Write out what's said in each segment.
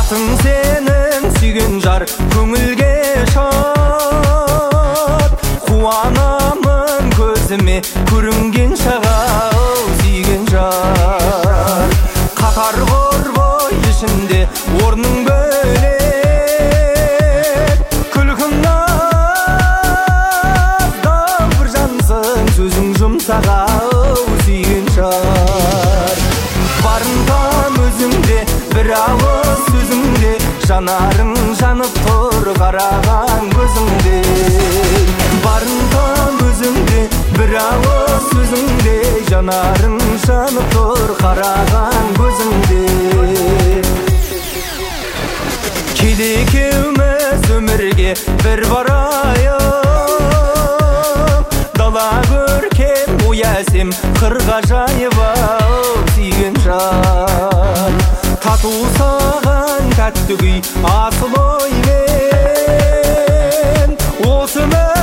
Бактың сенің сүйген жар көңілге шат, қуанамын көзіме көрінген шаға сүйген жар. Қатар қорбой ішінде орның бөлек, күлкің наздан бір жансың сөзің жұмсаға сүйген жар. Барынтам өзіңде бір ауыз сөзіңде, жанарың жанып тұр қараған көзіңде. Барынтам өзіңде бір ауыз сөзіңде, жанарың жанып тұр қараған көзіңде. Келе екеуміз өмірге бір барайық, дала көркем оясем қырға жайып сүйген жар. Тату саған тәтті күй асыл оймен, осы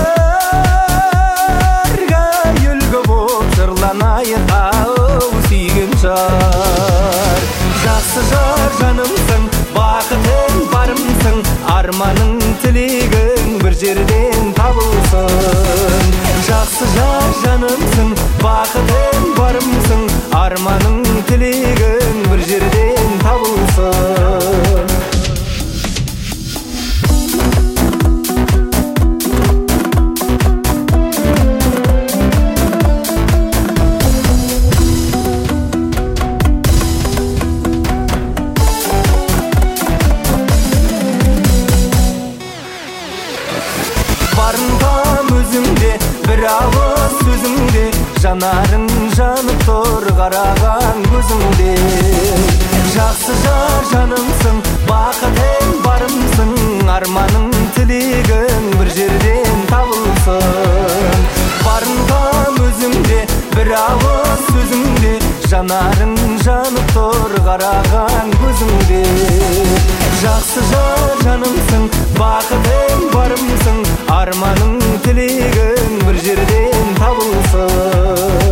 өмірге үлгі боп жырланайық сүйген жар. Жақсы жар жанымсың, бақытың барымсың, арманың тілегің бір жерден табылсын. Жақсы жар жанымсың, бақытың барымсың, арманың тілегің бір жерден табылсын. Барынтам өзіңде бір ауыз сөзіңде, жанарың жанып тұр қараған көзіңде. Жақсы жар жанымсың, бақытың барымсың, арманың тілегің бір жерден табылсын. Барынтам өзіңде бір ауыз сөзіңде, жанарың жанып тұр қараған көзіңде. Жақсы жар жанымсың, бақытың барымсың, арманың тілегің бір жерден табылсын.